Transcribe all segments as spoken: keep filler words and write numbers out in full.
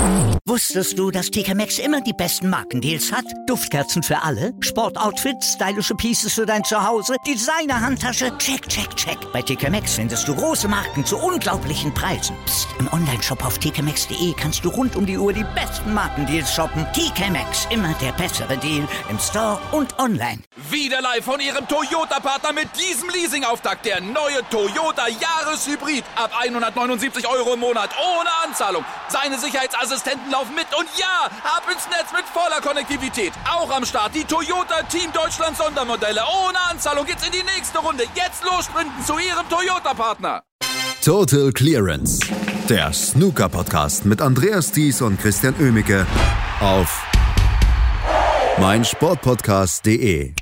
Wusstest du, dass T K Maxx immer die besten Markendeals hat? Duftkerzen für alle, Sportoutfits, stylische Pieces für dein Zuhause, Designer-Handtasche, check, check, check. Bei T K Maxx findest du große Marken zu unglaublichen Preisen. Psst. Im Onlineshop auf t k maxx punkt d e kannst du rund um die Uhr die besten Markendeals shoppen. T K Maxx, immer der bessere Deal im Store und online. Wieder live von Ihrem Toyota-Partner mit diesem Leasing-Auftakt. Der neue Toyota Jahreshybrid. Ab hundertneunundsiebzig Euro im Monat. Ohne Anzahlung. Seine Sicherheitsassistenten laufen mit. Und ja, ab ins Netz mit voller Konnektivität. Auch am Start die Toyota Team Deutschland Sondermodelle. Ohne Anzahlung geht's in die nächste Runde. Jetzt los sprinten zu Ihrem Toyota-Partner. Total Clearance. Der Snooker-Podcast mit Andreas Thies und Christian Oemicke auf meinsportpodcast punkt de.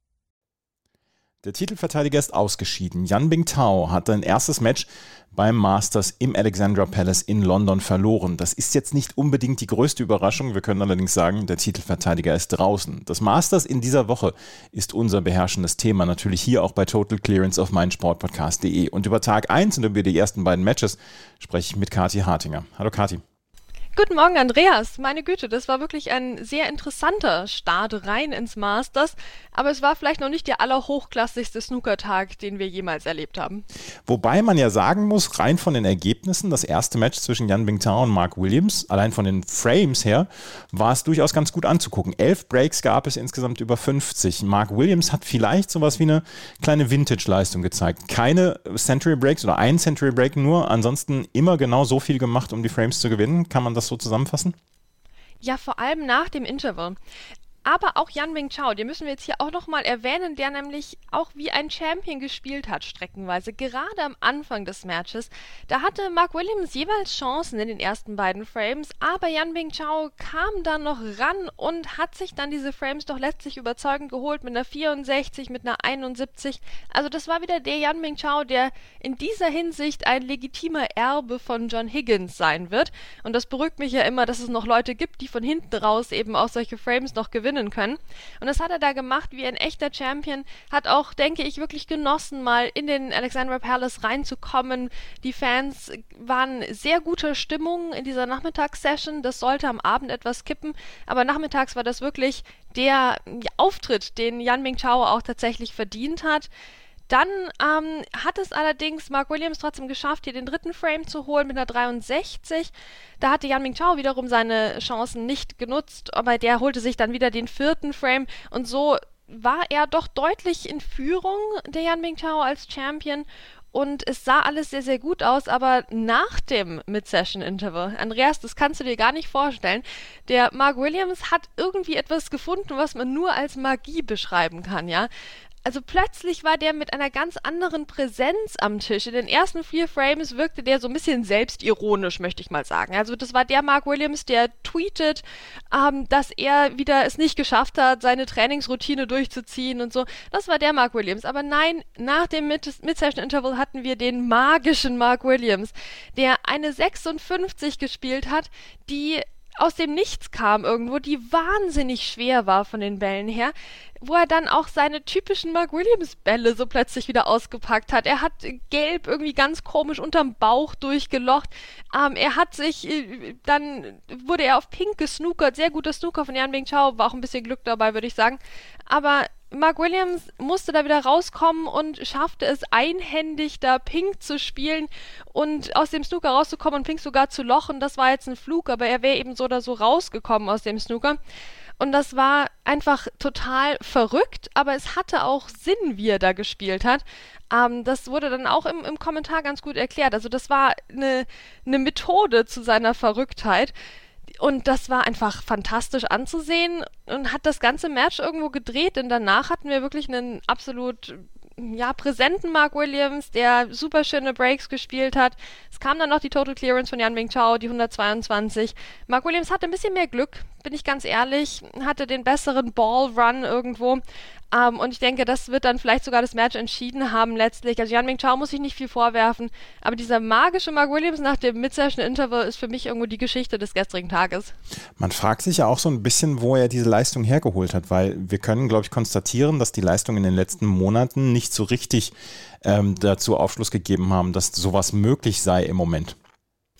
Der Titelverteidiger ist ausgeschieden. Yan Bingtao hat sein erstes Match beim Masters im Alexandra Palace in London verloren. Das ist jetzt nicht unbedingt die größte Überraschung. Wir können allerdings sagen, der Titelverteidiger ist draußen. Das Masters in dieser Woche ist unser beherrschendes Thema. Natürlich hier auch bei Total Clearance auf meinsportpodcast punkt de. Und über Tag eins und über die ersten beiden Matches spreche ich mit Kathi Hartinger. Hallo Kathi. Guten Morgen, Andreas. Meine Güte, das war wirklich ein sehr interessanter Start rein ins Masters, aber es war vielleicht noch nicht der allerhochklassigste Snookertag, den wir jemals erlebt haben. Wobei man ja sagen muss, rein von den Ergebnissen, das erste Match zwischen Yan Bingtao und Mark Williams, allein von den Frames her, war es durchaus ganz gut anzugucken. Elf Breaks gab es insgesamt über fünfzig. Mark Williams hat vielleicht sowas wie eine kleine Vintage-Leistung gezeigt. Keine Century Breaks oder ein Century Break nur, ansonsten immer genau so viel gemacht, um die Frames zu gewinnen. Kann man das so zusammenfassen? Ja, vor allem nach dem Interval. Aber auch Yan Bingtao, den müssen wir jetzt hier auch nochmal erwähnen, der nämlich auch wie ein Champion gespielt hat, streckenweise. Gerade am Anfang des Matches, da hatte Mark Williams jeweils Chancen in den ersten beiden Frames, aber Yan Bingtao kam dann noch ran und hat sich dann diese Frames doch letztlich überzeugend geholt mit einer vierundsechzig, mit einer einundsiebzig. Also das war wieder der Yan Bingtao, der in dieser Hinsicht ein legitimer Erbe von John Higgins sein wird. Und das beruhigt mich ja immer, dass es noch Leute gibt, die von hinten raus eben auch solche Frames noch gewinnen können. Und das hat er da gemacht wie ein echter Champion, hat auch, denke ich, wirklich genossen, mal in den Alexandra Palace reinzukommen. Die Fans waren sehr guter Stimmung in dieser Nachmittagssession, das sollte am Abend etwas kippen, aber nachmittags war das wirklich der Auftritt, den Yan Bingtao auch tatsächlich verdient hat. Dann ähm, hat es allerdings Mark Williams trotzdem geschafft, hier den dritten Frame zu holen mit einer dreiundsechzig. Da hatte Yan Bingtao wiederum seine Chancen nicht genutzt, aber der holte sich dann wieder den vierten Frame und so war er doch deutlich in Führung, der Yan Bingtao als Champion. Und es sah alles sehr, sehr gut aus, aber nach dem Mid-Session-Interval, Andreas, das kannst du dir gar nicht vorstellen, der Mark Williams hat irgendwie etwas gefunden, was man nur als Magie beschreiben kann, ja. Also plötzlich war der mit einer ganz anderen Präsenz am Tisch. In den ersten vier Frames wirkte der so ein bisschen selbstironisch, möchte ich mal sagen. Also das war der Mark Williams, der tweetet, ähm, dass er wieder es nicht geschafft hat, seine Trainingsroutine durchzuziehen und so. Das war der Mark Williams. Aber nein, nach dem Mid-Session-Interval hatten wir den magischen Mark Williams, der eine sechsundfünfzig gespielt hat, die aus dem Nichts kam irgendwo, die wahnsinnig schwer war von den Bällen her, wo er dann auch seine typischen Mark Williams Bälle so plötzlich wieder ausgepackt hat. Er hat gelb irgendwie ganz komisch unterm Bauch durchgelocht. Ähm, er hat sich, äh, dann wurde er auf pink gesnookert, sehr guter Snooker von Yan Bingtao, war auch ein bisschen Glück dabei, würde ich sagen. Aber Mark Williams musste da wieder rauskommen und schaffte es einhändig, da Pink zu spielen und aus dem Snooker rauszukommen und Pink sogar zu lochen. Das war jetzt ein Flug, aber er wäre eben so oder so rausgekommen aus dem Snooker. Und das war einfach total verrückt, aber es hatte auch Sinn, wie er da gespielt hat. Ähm, das wurde dann auch im, im Kommentar ganz gut erklärt. Also das war eine, eine Methode zu seiner Verrücktheit. Und das war einfach fantastisch anzusehen und hat das ganze Match irgendwo gedreht, denn danach hatten wir wirklich einen absolut ja, präsenten Mark Williams, der super schöne Breaks gespielt hat. Es kam dann noch die Total Clearance von Yan Bingtao, die hundertzweiundzwanzig. Mark Williams hatte ein bisschen mehr Glück, bin ich ganz ehrlich, hatte den besseren Ball-Run irgendwo. Um, und ich denke, das wird dann vielleicht sogar das Match entschieden haben letztlich. Also Yan Bingtao muss sich nicht viel vorwerfen, aber dieser magische Mark Williams nach dem Mid-Session-Interval ist für mich irgendwo die Geschichte des gestrigen Tages. Man fragt sich ja auch so ein bisschen, wo er diese Leistung hergeholt hat, weil wir können, glaube ich, konstatieren, dass die Leistungen in den letzten Monaten nicht so richtig ähm, dazu Aufschluss gegeben haben, dass sowas möglich sei im Moment.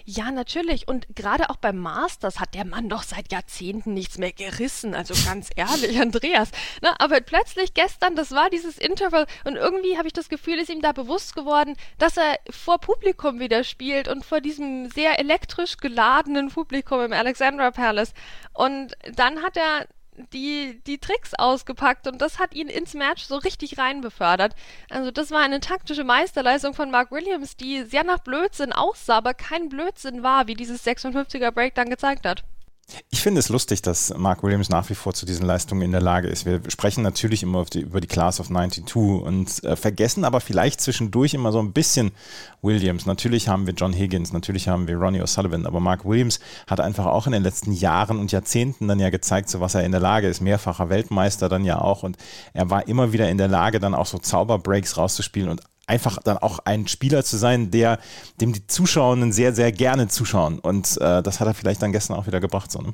Ja, natürlich. Und gerade auch beim Masters hat der Mann doch seit Jahrzehnten nichts mehr gerissen. Also ganz ehrlich, Andreas. Ne? Aber plötzlich gestern, das war dieses Interval und irgendwie habe ich das Gefühl, ist ihm da bewusst geworden, dass er vor Publikum wieder spielt und vor diesem sehr elektrisch geladenen Publikum im Alexandra Palace. Und dann hat er die, die Tricks ausgepackt und das hat ihn ins Match so richtig rein befördert. Also das war eine taktische Meisterleistung von Mark Williams, die sehr nach Blödsinn aussah, aber kein Blödsinn war, wie dieses sechsundfünfziger Break dann gezeigt hat. Ich finde es lustig, dass Mark Williams nach wie vor zu diesen Leistungen in der Lage ist. Wir sprechen natürlich immer auf die, über die Class of zweiundneunzig und äh, vergessen aber vielleicht zwischendurch immer so ein bisschen Williams. Natürlich haben wir John Higgins, natürlich haben wir Ronnie O'Sullivan, aber Mark Williams hat einfach auch in den letzten Jahren und Jahrzehnten dann ja gezeigt, zu was er in der Lage ist. Mehrfacher Weltmeister dann ja auch und er war immer wieder in der Lage, dann auch so Zauberbreaks rauszuspielen und einfach dann auch ein Spieler zu sein, der dem die Zuschauenden sehr, sehr gerne zuschauen. Und äh, das hat er vielleicht dann gestern auch wieder gebracht. So, ne?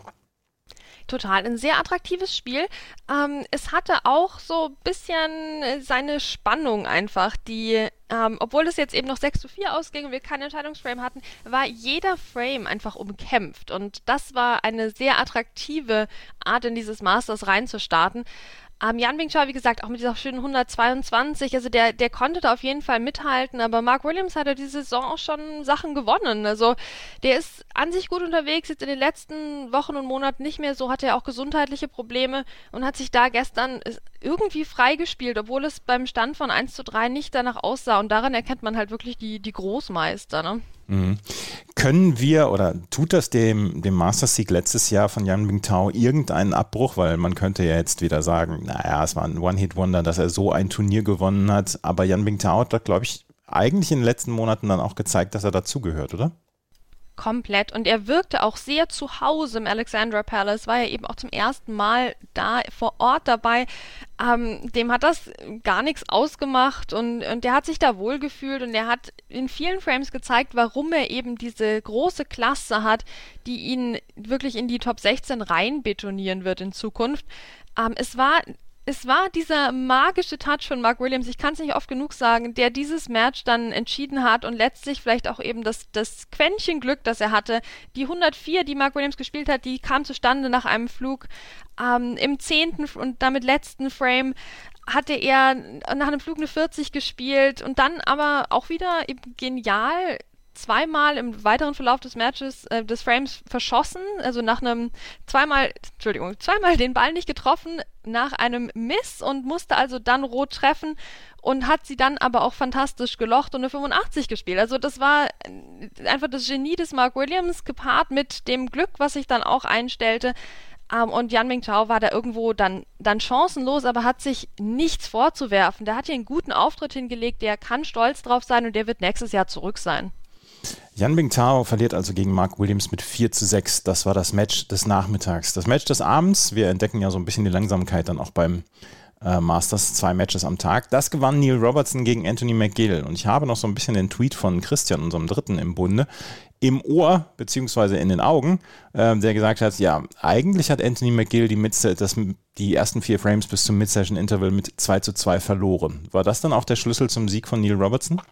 Total, ein sehr attraktives Spiel. Ähm, es hatte auch so ein bisschen seine Spannung einfach, die, ähm, obwohl es jetzt eben noch sechs zu vier ausging und wir keinen Entscheidungsframe hatten, war jeder Frame einfach umkämpft. Und das war eine sehr attraktive Art, in dieses Masters reinzustarten. Um, Yan Bingchao, wie gesagt, auch mit dieser schönen hundertzweiundzwanzig, also der, der konnte da auf jeden Fall mithalten, aber Mark Williams hat ja diese Saison auch schon Sachen gewonnen, also der ist an sich gut unterwegs, jetzt in den letzten Wochen und Monaten nicht mehr so, hatte er auch gesundheitliche Probleme und hat sich da gestern irgendwie freigespielt, obwohl es beim Stand von eins zu drei nicht danach aussah und daran erkennt man halt wirklich die, die Großmeister, ne? Mhm. Können wir oder tut das dem, dem Masters-Sieg letztes Jahr von Yan Bingchao irgendeinen Abbruch? Weil man könnte ja jetzt wieder sagen, naja, es war ein One-Hit-Wonder, dass er so ein Turnier gewonnen hat. Aber Yan Bingchao hat da, glaube ich, eigentlich in den letzten Monaten dann auch gezeigt, dass er dazugehört, oder? Komplett. Und er wirkte auch sehr zu Hause im Alexandra Palace, war ja eben auch zum ersten Mal da vor Ort dabei. Ähm, dem hat das gar nichts ausgemacht und, und der hat sich da wohlgefühlt und er hat in vielen Frames gezeigt, warum er eben diese große Klasse hat, die ihn wirklich in die Top sechzehn rein betonieren wird in Zukunft. Ähm, es war Es war dieser magische Touch von Mark Williams, ich kann es nicht oft genug sagen, der dieses Match dann entschieden hat und letztlich vielleicht auch eben das, das Quäntchen Glück, das er hatte. Die hundertvier, die Mark Williams gespielt hat, die kam zustande nach einem Flug. Ähm, im zehnten und damit letzten Frame hatte er nach einem Flug eine vierzig gespielt und dann aber auch wieder eben genial zweimal im weiteren Verlauf des Matches, äh, des Frames verschossen, also nach einem zweimal, Entschuldigung, zweimal den Ball nicht getroffen, nach einem Miss und musste also dann rot treffen und hat sie dann aber auch fantastisch gelocht und eine fünfundachtzig gespielt. Also das war einfach das Genie des Mark Williams gepaart mit dem Glück, was sich dann auch einstellte. Um, und Yan Bingchao war da irgendwo dann, dann chancenlos, aber hat sich nichts vorzuwerfen. Der hat hier einen guten Auftritt hingelegt, der kann stolz drauf sein und der wird nächstes Jahr zurück sein. Yan Bingchao verliert also gegen Mark Williams mit vier zu sechs. Das war das Match des Nachmittags. Das Match des Abends, wir entdecken ja so ein bisschen die Langsamkeit dann auch beim äh, Masters, zwei Matches am Tag. Das gewann Neil Robertson gegen Anthony McGill. Und ich habe noch so ein bisschen den Tweet von Christian, unserem Dritten im Bunde, im Ohr beziehungsweise in den Augen, äh, der gesagt hat, ja, eigentlich hat Anthony McGill die, Mid- das, die ersten vier Frames bis zum Mid-Session-Interval mit zwei zu zwei verloren. War das dann auch der Schlüssel zum Sieg von Neil Robertson?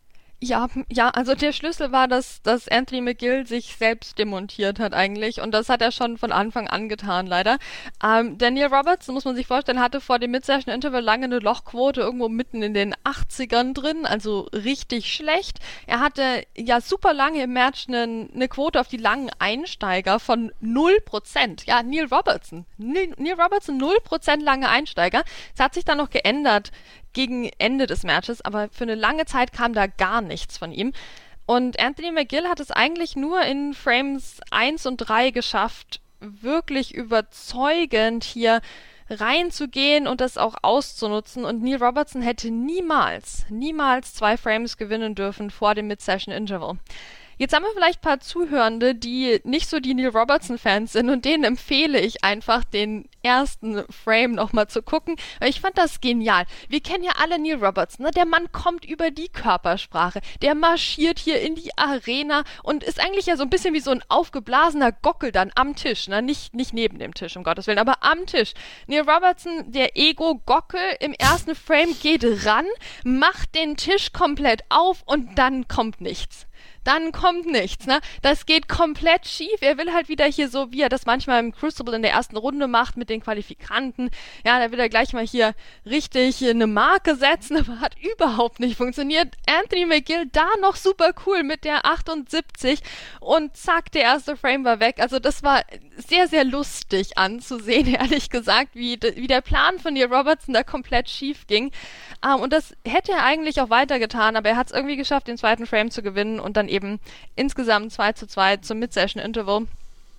Ja, ja, also der Schlüssel war, dass, dass Anthony McGill sich selbst demontiert hat eigentlich und das hat er schon von Anfang an getan, leider. Ähm, der Neil Robertson, muss man sich vorstellen, hatte vor dem Mid-Session-Interval lange eine Lochquote irgendwo mitten in den achtzigern drin, also richtig schlecht. Er hatte ja super lange im Match eine, eine Quote auf die langen Einsteiger von null Prozent. Ja, Neil Robertson. Neil, Neil Robertson, null Prozent lange Einsteiger. Das hat sich dann noch geändert gegen Ende des Matches, aber für eine lange Zeit kam da gar nichts von ihm. Und Anthony McGill hat es eigentlich nur in Frames eins und drei geschafft, wirklich überzeugend hier reinzugehen und das auch auszunutzen. Und Neil Robertson hätte niemals, niemals zwei Frames gewinnen dürfen vor dem Mid-Session-Interval. Jetzt haben wir vielleicht ein paar Zuhörende, die nicht so die Neil Robertson-Fans sind und denen empfehle ich einfach, den ersten Frame nochmal zu gucken. Ich fand das genial. Wir kennen ja alle Neil Robertson, ne? Der Mann kommt über die Körpersprache, der marschiert hier in die Arena und ist eigentlich ja so ein bisschen wie so ein aufgeblasener Gockel dann am Tisch, ne? Nicht, nicht neben dem Tisch, um Gottes Willen, aber am Tisch. Neil Robertson, der Ego-Gockel im ersten Frame geht ran, macht den Tisch komplett auf und dann kommt nichts. dann kommt nichts, ne? Das geht komplett schief. Er will halt wieder hier so, wie er das manchmal im Crucible in der ersten Runde macht mit den Qualifikanten. Ja, da will er gleich mal hier richtig eine Marke setzen, aber hat überhaupt nicht funktioniert. Anthony McGill da noch super cool mit der achtundsiebzig und zack, der erste Frame war weg. Also das war sehr, sehr lustig anzusehen, ehrlich gesagt, wie, wie der Plan von Neil Robertson da komplett schief ging. Um, und das hätte er eigentlich auch weitergetan, aber er hat es irgendwie geschafft, den zweiten Frame zu gewinnen und dann eben insgesamt zwei zu zwei zum Mid-Session-Interval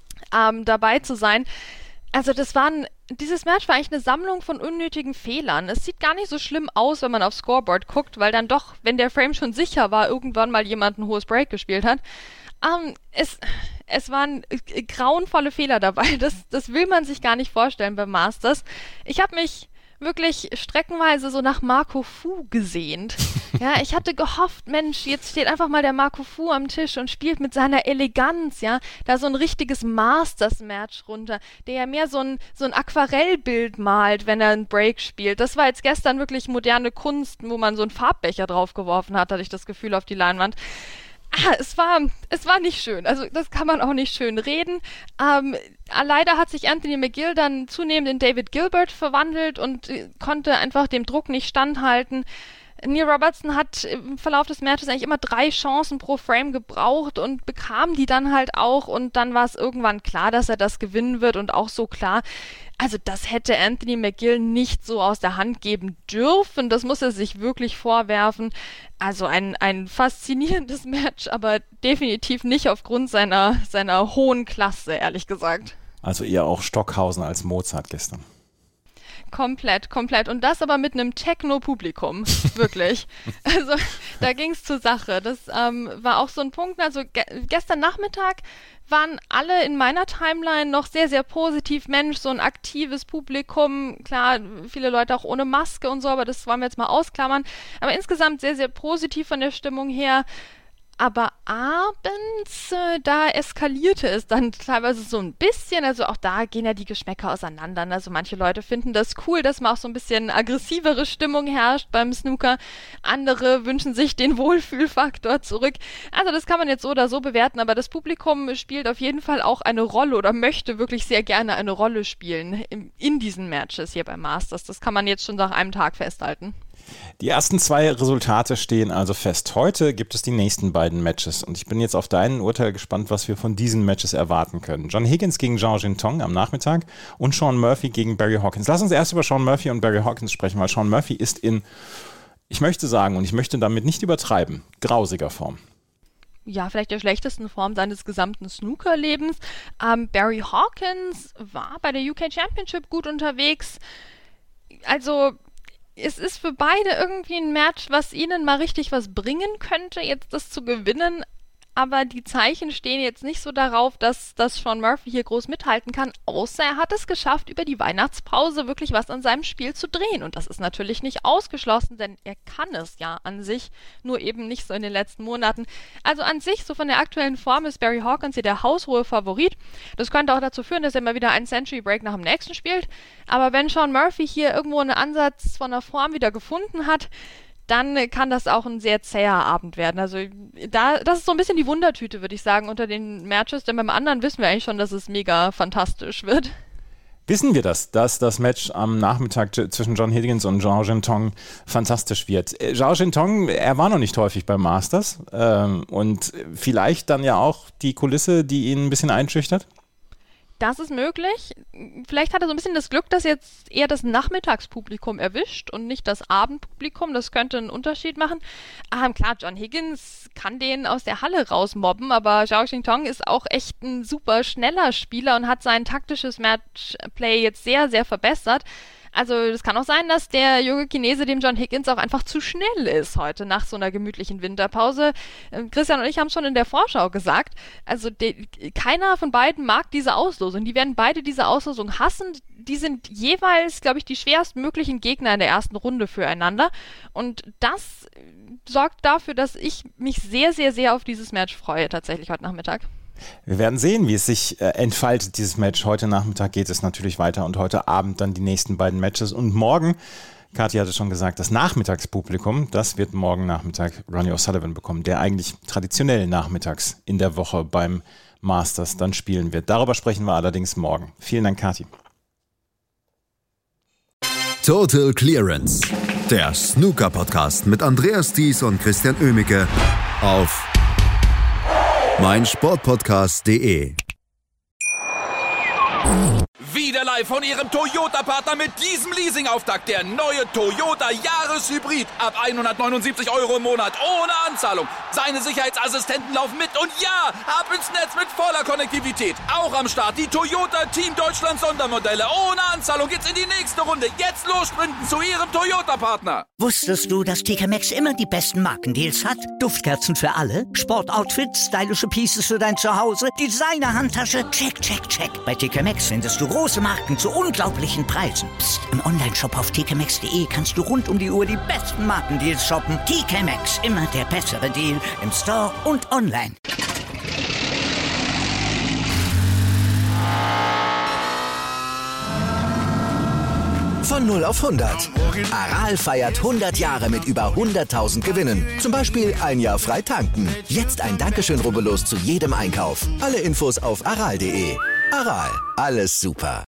um, dabei zu sein. Also das waren, dieses Match war eigentlich eine Sammlung von unnötigen Fehlern. Es sieht gar nicht so schlimm aus, wenn man aufs Scoreboard guckt, weil dann doch, wenn der Frame schon sicher war, irgendwann mal jemand ein hohes Break gespielt hat. Um, es, es waren äh, grauenvolle Fehler dabei. Das, das will man sich gar nicht vorstellen beim Masters. Ich habe mich wirklich streckenweise so nach Marco Fu gesehnt. Ja, ich hatte gehofft, Mensch, jetzt steht einfach mal der Marco Fu am Tisch und spielt mit seiner Eleganz, ja, da so ein richtiges Masters-Match runter, der ja mehr so ein, so ein Aquarellbild malt, wenn er einen Break spielt. Das war jetzt gestern wirklich moderne Kunst, wo man so einen Farbbecher draufgeworfen hat, hatte ich das Gefühl, auf die Leinwand. Ah, es war, es war nicht schön. Also das kann man auch nicht schön reden. Ähm, leider hat sich Anthony McGill dann zunehmend in David Gilbert verwandelt und äh, konnte einfach dem Druck nicht standhalten. Neil Robertson hat im Verlauf des Matches eigentlich immer drei Chancen pro Frame gebraucht und bekam die dann halt auch und dann war es irgendwann klar, dass er das gewinnen wird und auch so klar. Also das hätte Anthony McGill nicht so aus der Hand geben dürfen, das muss er sich wirklich vorwerfen. Also ein, ein faszinierendes Match, aber definitiv nicht aufgrund seiner, seiner hohen Klasse, ehrlich gesagt. Also eher auch Stockhausen als Mozart gestern. Komplett, komplett. Und das aber mit einem Techno-Publikum. Wirklich. Also da ging es zur Sache. Das ähm, war auch so ein Punkt. Also ge- gestern Nachmittag waren alle in meiner Timeline noch sehr, sehr positiv. Mensch, so ein aktives Publikum. Klar, viele Leute auch ohne Maske und so, aber das wollen wir jetzt mal ausklammern. Aber insgesamt sehr, sehr positiv von der Stimmung her. Aber abends, äh, da eskalierte es dann teilweise so ein bisschen, also auch da gehen ja die Geschmäcker auseinander. Also manche Leute finden das cool, dass mal auch so ein bisschen aggressivere Stimmung herrscht beim Snooker. Andere wünschen sich den Wohlfühlfaktor zurück. Also das kann man jetzt so oder so bewerten, aber das Publikum spielt auf jeden Fall auch eine Rolle oder möchte wirklich sehr gerne eine Rolle spielen in, in diesen Matches hier beim Masters. Das kann man jetzt schon nach einem Tag festhalten. Die ersten zwei Resultate stehen also fest. Heute gibt es die nächsten beiden Matches und ich bin jetzt auf dein Urteil gespannt, was wir von diesen Matches erwarten können. John Higgins gegen Zhao Jintong am Nachmittag und Shaun Murphy gegen Barry Hawkins. Lass uns erst über Shaun Murphy und Barry Hawkins sprechen, weil Shaun Murphy ist in, ich möchte sagen, und ich möchte damit nicht übertreiben, grausiger Form. Ja, vielleicht der schlechtesten Form seines gesamten Snookerlebens. Ähm, Barry Hawkins war bei der U K Championship gut unterwegs. Also es ist für beide irgendwie ein Match, was ihnen mal richtig was bringen könnte, jetzt das zu gewinnen. Aber die Zeichen stehen jetzt nicht so darauf, dass, dass Shaun Murphy hier groß mithalten kann, außer er hat es geschafft, über die Weihnachtspause wirklich was an seinem Spiel zu drehen. Und das ist natürlich nicht ausgeschlossen, denn er kann es ja an sich, nur eben nicht so in den letzten Monaten. Also an sich, so von der aktuellen Form, ist Barry Hawkins hier der haushohe Favorit. Das könnte auch dazu führen, dass er mal wieder einen Century Break nach dem nächsten spielt. Aber wenn Shaun Murphy hier irgendwo einen Ansatz von der Form wieder gefunden hat, dann kann das auch ein sehr zäher Abend werden. Also da, das ist so ein bisschen die Wundertüte, würde ich sagen, unter den Matches, denn beim anderen wissen wir eigentlich schon, dass es mega fantastisch wird. Wissen wir das, dass das Match am Nachmittag zwischen John Higgins und Zhao Jintong fantastisch wird? Zhao Jintong, er war noch nicht häufig beim Masters ähm, und vielleicht dann ja auch die Kulisse, die ihn ein bisschen einschüchtert? Das ist möglich. Vielleicht hat er so ein bisschen das Glück, dass jetzt eher das Nachmittagspublikum erwischt und nicht das Abendpublikum. Das könnte einen Unterschied machen. Ah, klar, John Higgins kann den aus der Halle rausmobben, aber Zhao Jintong ist auch echt ein super schneller Spieler und hat sein taktisches Matchplay jetzt sehr, sehr verbessert. Also es kann auch sein, dass der junge Chinese dem John Higgins auch einfach zu schnell ist heute nach so einer gemütlichen Winterpause. Christian und ich haben es schon in der Vorschau gesagt, also de, keiner von beiden mag diese Auslosung. Die werden beide diese Auslosung hassen. Die sind jeweils, glaube ich, die schwerstmöglichen Gegner in der ersten Runde füreinander. Und das sorgt dafür, dass ich mich sehr, sehr, sehr auf dieses Match freue, tatsächlich heute Nachmittag. Wir werden sehen, wie es sich äh, entfaltet, dieses Match. Heute Nachmittag geht es natürlich weiter und heute Abend dann die nächsten beiden Matches. Und morgen Kathi hatte schon gesagt, das Nachmittagspublikum, das wird morgen Nachmittag Ronnie O'Sullivan bekommen, der eigentlich traditionell nachmittags in der Woche beim Masters dann spielen wird. Darüber sprechen wir allerdings morgen. Vielen Dank, Kathi. Total Clearance, der Snooker-Podcast mit Andreas Thies und Christian Oemicke auf meinsportpodcast punkt de. Wieder live von Ihrem Toyota-Partner mit diesem Leasing-Auftakt. Der neue Toyota Jahreshybrid. Ab hundertneunundsiebzig Euro im Monat. Ohne Anzahlung. Seine Sicherheitsassistenten laufen mit. Und ja, ab ins Netz mit voller Konnektivität. Auch am Start die Toyota Team Deutschland Sondermodelle. Ohne Anzahlung geht's in die nächste Runde. Jetzt los sprinten zu Ihrem Toyota-Partner. Wusstest du, dass T K Maxx immer die besten Markendeals hat? Duftkerzen für alle, Sportoutfits, stylische Pieces für dein Zuhause, Designer-Handtasche, check, check, check. Bei T K Maxx findest du große Marken zu unglaublichen Preisen. Psst. Im Onlineshop auf t k maxx punkt de kannst du rund um die Uhr die besten Markendeals shoppen. T K Maxx, immer der bessere Deal im Store und online. Von null auf hundert. Aral feiert hundert Jahre mit über hunderttausend Gewinnen. Zum Beispiel ein Jahr frei tanken. Jetzt ein Dankeschön, rubbellos zu jedem Einkauf. Alle Infos auf aral punkt de. Aral, alles super.